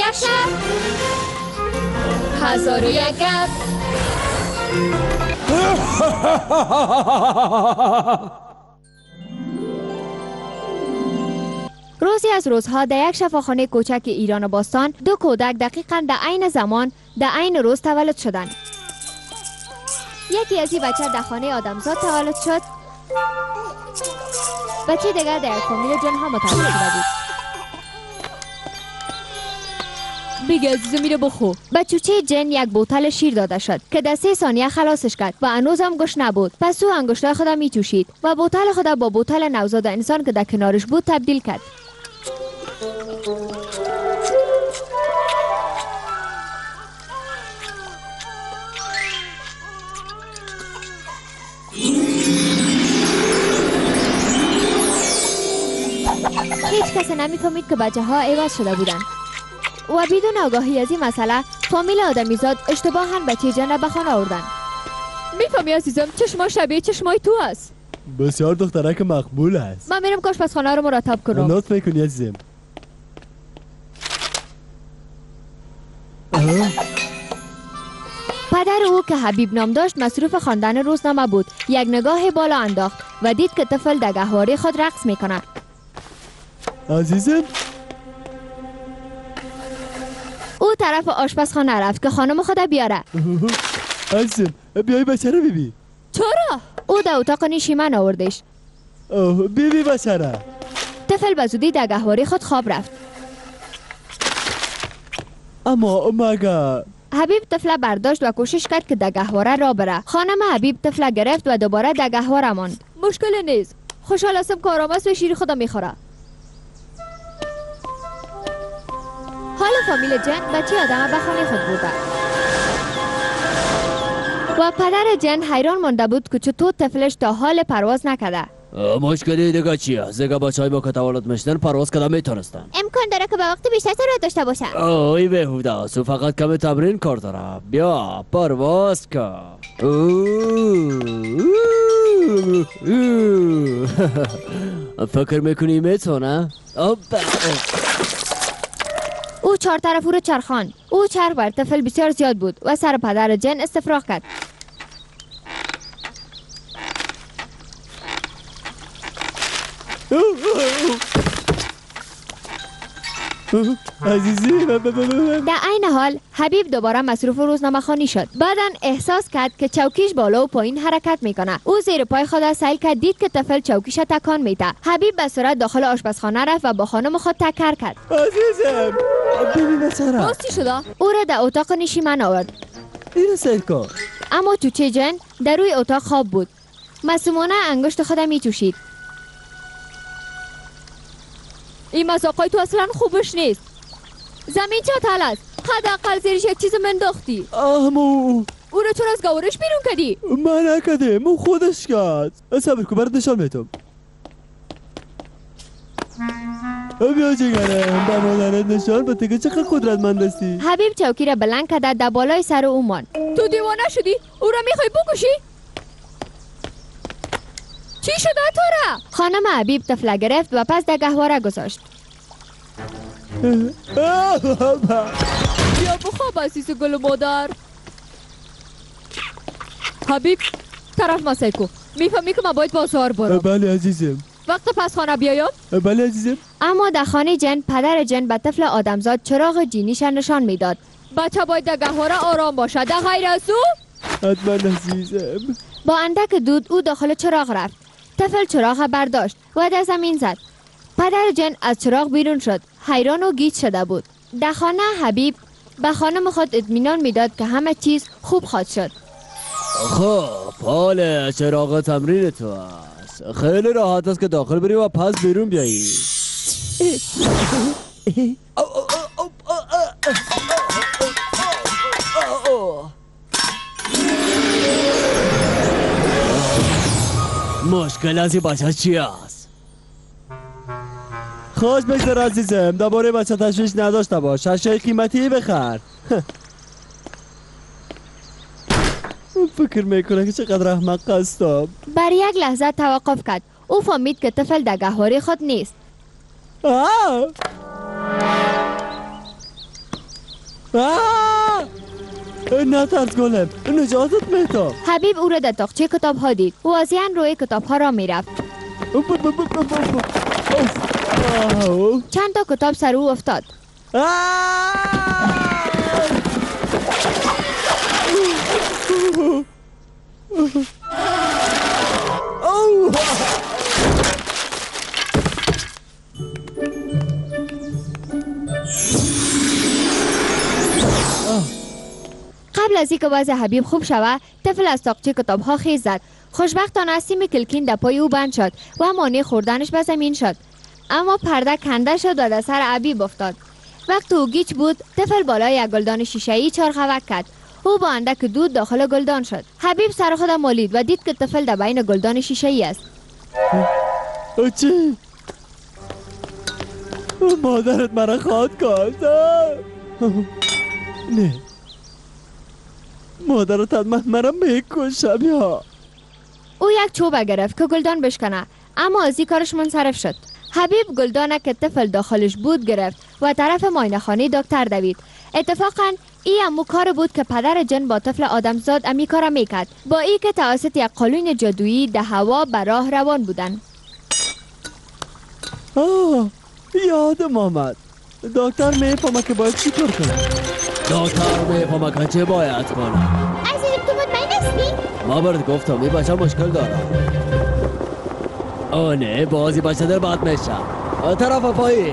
یک شب 1001 گپ. روزی از روزها در یک شفاخانه کوچک ایران باستان دو کودک دقیقاً در عین زمان در عین روز تولد شدند. یکی از این بچه در خانه آدمزاد تولد شد، بچه دیگر در یک فامیل جن ها متولد شده بود. بگه عزیزم میره بخور. بچوچه جن یک بوتل شیر داده شد که در 3 ثانیه خلاصش کرد و هنوزم گوش نبود. پس او انگشتای خود می جوشید و بوتل خود با بوتل نوزاد انسان که در کنارش بود تبدیل کرد. هیچ کس نمی‌فهمید که بچه ها عوض شده بودند و بدون آگاهی از این مسئله فامیل آدمیزاد اشتباهاً بچه جن را به خانه آوردند. میفهمی عزیزم چشما شبیه چشمای تو است. بسیار دخترک مقبول است. من میرم آشپزخانه رو مرتب کنم. لطف میکنی عزیزم. پدر او که حبیب نام داشت مصروف خواندن روزنامه بود. یک نگاه بالا انداخت و دید که طفل در گهواره خود رقص میکنه. عزیزم او طرف آشپزخانه رفت که خانم خود بیاره. عزیزم بیای بچه رو ببین. چرا؟ او در اتاق نشیمن آوردش. ببین بچه رو. طفل به زودی در گهواره خود خواب رفت. اما مگر حبیب طفل برداشت و کوشش کرد که در گهواره را بره. خانم حبیب طفل گرفت و دوباره در گهواره ماند. مشکل نیست. خوشحال هستم که آرام است و شیر خودم میخوره. حال فامیل جن بچه آدم به خانه خود بوده و پدر جن حیران مانده بود که چطور طفلش تا حال پرواز نکرده. مشکلی دیگه چیه؟ زیگه بچه های با که تولد میشنن پرواز کده میتونستن. امکان داره که به وقت بیشتر سرعت داشته باشه. اوی بهوده است، فقط کم تمرین کار داره. بیا پرواز کن. فکر میکنی میتونه؟ او 4 طرف او رو چرخاند. او چرخ بر طفل بسیار زیاد بود و سر پدر جن استفراغ کرد. عزیزی در عین حال حبیب دوباره مصروف روزنامه خوانی شد. بعداً احساس کرد که چوکیش بالا و پایین حرکت میکنه. او زیر پای خود سیل کرد، دید که طفل چوکیش تکان میده. حبیب به سرعت داخل آشپزخانه رفت و با خانم خود تکر کرد. عزیزم ببین بچه رو. چی شده؟ او را در اتاق نشیمن آورد. اینو سیل کن. اما چوچه جن در روی اتاق خواب بود. معصومانه انگشت خود میچوشید. این مذاقای تو اصلا خوبش نیست. زمین چطل است. حداقل زیرش یک چیز منداختی. اما او رو چرا از گوارش بیرون کردی؟ من نکردم، او خودش کرد. صبر کن برات نشان میدم. بیا جگرم به مادرت نشان بده که چقدر قدرتمند هستی. حبیب چوکی را بلند کرد در بالای سر او ماند. تو دیوانه شدی؟ او را میخوای بکشی؟ چی شده تو را؟ خانم حبیب طفل گرفت و پس در گهواره گذاشت. بیا بخواب عزیز گل مادر. حبیب طرف ما سیکو. میفهمی که من باید بازار برم. بله عزیزم. وقت پس خانه بیایم؟ بله عزیزم. اما در خانه جن پدر جن به طفل آدمزاد چراغ جینیش نشان میداد. بچه باید در گهواره آرام باشد. در غیر از او حتما عزیزم. با اندک دود او داخل چراغ رفت. طفل چراغ برداشت و در زمین زد. پدر جن از چراغ بیرون شد. حیران و گیج شده بود. در خانه حبیب به خانم خود اطمینان میداد که همه چیز خوب خواهد شد. خب حال چراغ تمرین تو است. خیلی راحت است که داخل بری و پس بیرون بیایی. مشکل از این بچه چی است؟ خوش بگذار عزیزم، درباره بچه تشویش نداشته باش. اشیای قیمتی بخر. فکر میکنه که چقدر احمق هستم. بر یک لحظه توقف کرد. او فهمید که طفل در گهواره خود نیست. نه ترس گلم، نجاتت میتاب. حبیب او را در تاقچه کتاب ها دید. واضحاً روی کتاب ها را می رفت. چند تا کتاب سر او افتاد. قبل از اینکه وضع حبیب خوب شود، طفل از تاقچه کتاب ها خیز زد. خوشبختانه سیم کلکین در پای او بند شد و مانع خوردنش به زمین شد. اما پرده کنده شد و در سر حبیب افتاد. وقت او گیج بود، طفل بالای یک گلدان شیشه‌ای چرخوک کرد. او با اندک دود داخل گلدان شد. حبیب سر خود مالید و دید که طفل در بین گلدان شیشه‌ای است. چی؟ مادرت مرا خواد کرد. نه، مادرت حتما مرا میکشم. یا او یک چوب گرفت که گلدان بشکنه، اما از این کارش منصرف شد. حبیب گلدانه که طفل داخلش بود گرفت و طرف معاینه خانه دکتر دوید. اتفاقا این امو کار بود که پدر جن با طفل آدمزاد امی کار میکرد، با ای که توسط یک قالون جادویی در هوا به راه روان بودن. یادم آمد. دکتر میفهمه که باید چی کار کنه. دکتر میفهمه که چه باید کنه. عزیزم تو مطمئن هستی؟ ما برد گفتم این بچه مشکل داره. نه بازی بچه در بد میشه. طرف پایین.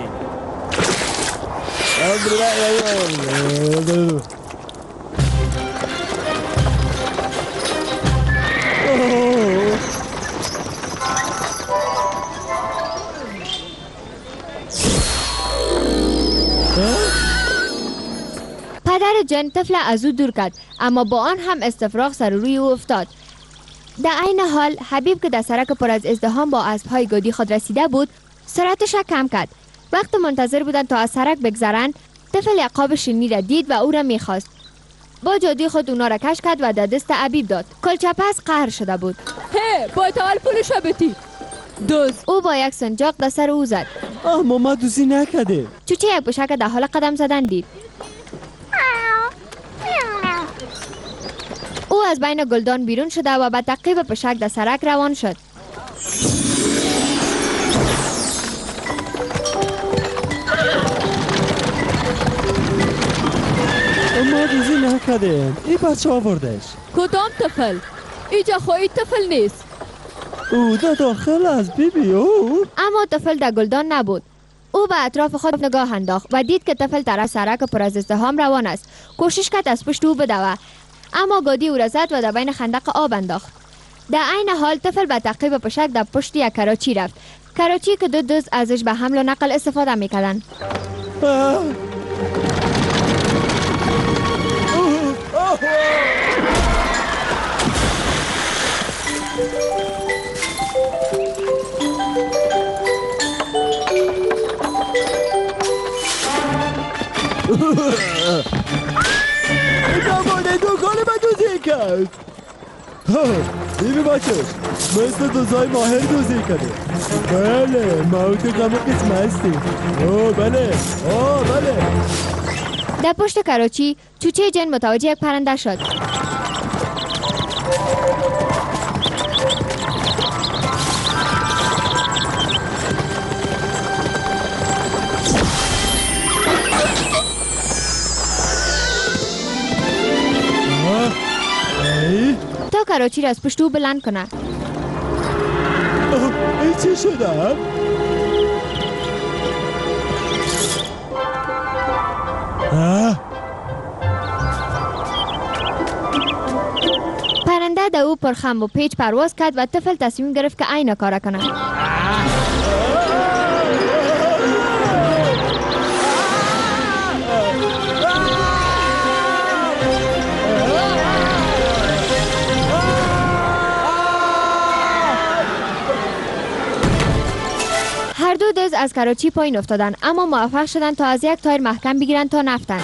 پدر جن طفل از او دور کرد، اما با آن هم استفراغ سر روی او افتاد. در عین حال حبیب که در سرک پر از ازدحام با اسب‌های گودی خود رسیده بود، سرعتش را کم کرد. وقت منتظر بودند تا از سرک بگذرند، طفل یک قاب شیرینی را دید و او را می‌خواست. با جادوی خود اونا را کش کرد و در دست حبیب داد. کلچپس قهر شده بود. با تعال پولش بتی دوز. او با یک سنجاق در سر او زد. اما ما دوزی نکده. چوچه یک پشک در حال قدم زدن دید. او از بین گلدان بیرون شده و به تعقیب پشک در سرک روان شد. ما دوزی نکده. این بچه آوردش. کدام طفل؟ اینجا خواهی طفل نیست. او در داخل از بیبی او. اما طفل در گلدان نبود. او به اطراف خود نگاه انداخت و دید که طفل طرف سرک پر از ازدحام روان است. کوشش کرد از پشت او بدوه، اما گودی او را زد و در بین خندق آب انداخت. در عین حال طفل به تعقیب پشک در پشت یک کراچی رفت. کراچی که دو دوز ازش به حمل و نقل استفاده میکردن. زمانه دوکان من دوزی کرد. بیبی بچهش مثل دوزای ماهر دوزی کرده. بله موت غم قسم هستی. بله بله. در پشت کراچی چوچه جن متوجه یک پرنده شد. تا کراچی را از پشت او بلند کنه. این چی شده؟ پرنده در او پرخم و پیچ پرواز کرد و طفل تصمیم گرفت که عین کار کنه. هر دو دز از کراچی پایین افتادن، اما موفق شدن تا از یک تایر محکم بگیرن تا نفتن.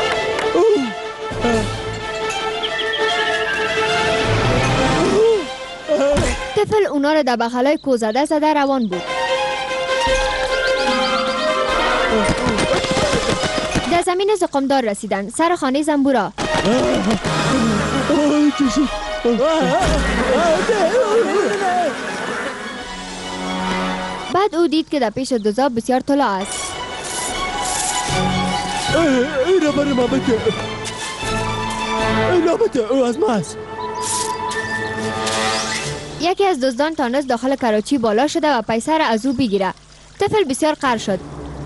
طفل اونا را در بغلای کوزده زده روان بود. در زمین زقمدار رسیدن، سر خانه زنبورا. چی شد؟ بعد او دید که در پیش دزا بسیار طلا است. این را برای ما بده. این را بده، او از ما است. یکی از دزدان تانست داخل کراچی بالا شده و پیسه را از او بگیره. طفل بسیار قهر شد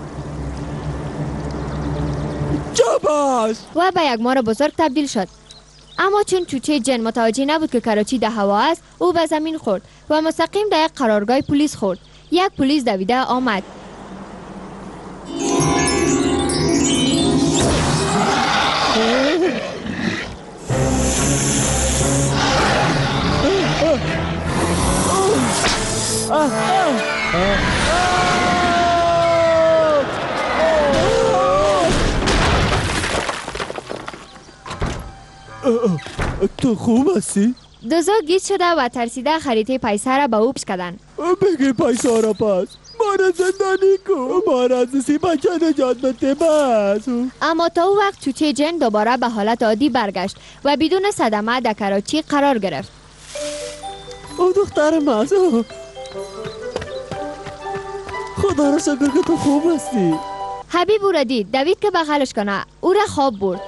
جاباش و به یک مار بزرگ تبدیل شد. اما چون چوچه جن متوجه نبود که کراچی در هوا است، او به زمین خورد و مستقیم در یک قرارگاه پلیس خورد. یک پلیس دویده آمد. تو خوب هستی؟ دزا گیج شده و ترسیده خریطه پیسه را به او پشکدن. بگیر پیسه را پس. ما را زندانی کن. ما را از سی بچه نجات بده بس. اما تا او وقت چوچه جن دوباره به حالت عادی برگشت و بدون صدمه در کراچی قرار گرفت. او دخترم است. خدا را شکر که تو خوب هستی. حبیب او را دید، دوید که بغلش کنه. او را خواب برد.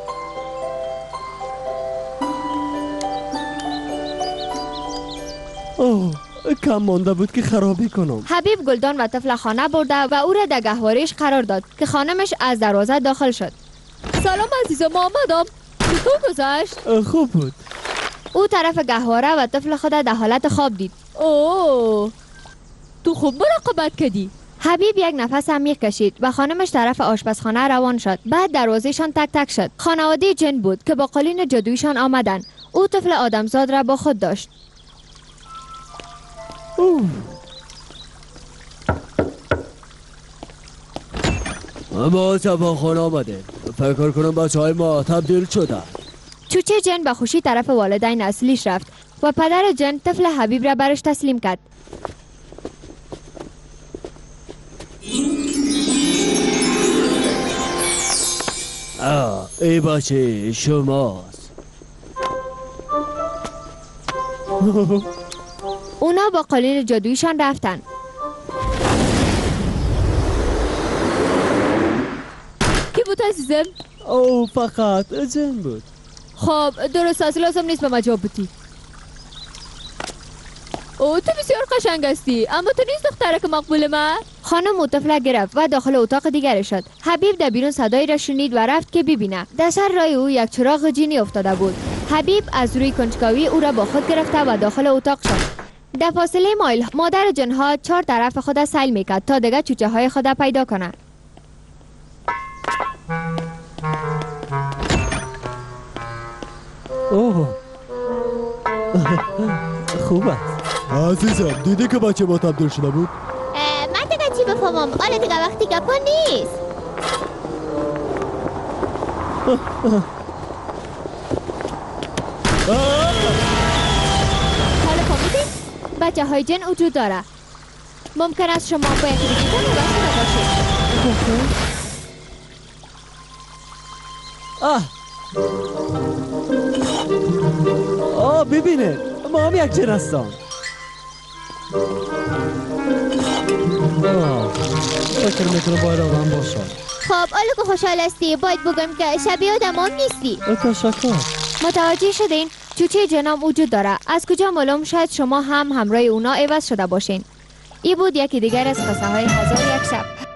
اوه کم مانده بود که خرابی کنم. حبیب گلدان و طفل خانه برده و او را در گهوارش قرار داد که خانمش از دروازه داخل شد. سلام عزیزم، آمدم. چطور گذشت؟ خوب بود. او طرف گهواره و طفل خود در حالت خواب دید. اوه، تو خوب مراقبت کردی. حبیب یک نفس عمیق کشید و خانمش طرف آشپزخانه روان شد. بعد دروازهشان تک تک شد. خانواده جن بود که با قالین جادویشان آمدن. او طفل آدمزاد را با خود داشت. ما شفاخانه آمده. فکر کنم بچه های ما تبدیل شدن. چوچه جن به خوشی طرف والدین اصلیش رفت و پدر جن طفل حبیب را برش تسلیم کرد. ای بچه شماست. اونا با قالین جادویشان رفتن. کی بود عزیزم؟ او فقط جن بود. خب درست است، لازم نیست به ما جواب بدی. او تو بسیار قشنگ هستی، اما تو نیست دختره که مقبول ما. خانم او طفل گرفت و داخل اتاق دیگر شد. حبیب در بیرون صدایی را شنید و رفت که ببینه. در سر راه او یک چراغ جینی افتاده بود. حبیب از روی کنجکاوی او را با خود گرفته و داخل اتاق شد. در فاصله مایل مادر جنها چهار طرف خود سیل میکرد تا دیگر چوچه های خود پیدا کنه. اوه خوب است. عزیزم دیدی که بچه ما تبدیل شده بود؟ من دیگه چی بفهمم؟ حالا دیگه وقتی گپا نیست. حالا فهمیدید؟ بچه های جن وجود داره. ممکن است شما با یکی دیگه وصل باشید. ببینه ما هم یک جن هستم. فکر میکنم باید آدم باشم. خب حالا که خوشحال هستی باید بگم که شبیه آدم نیستی. تشکر. متوجه شدین؟ چوچه جنام وجود داره. از کجا معلوم؟ شاید شما هم همراه اونا عوض شده باشین. ای بود یکی دیگر از قصه های 1001 شب.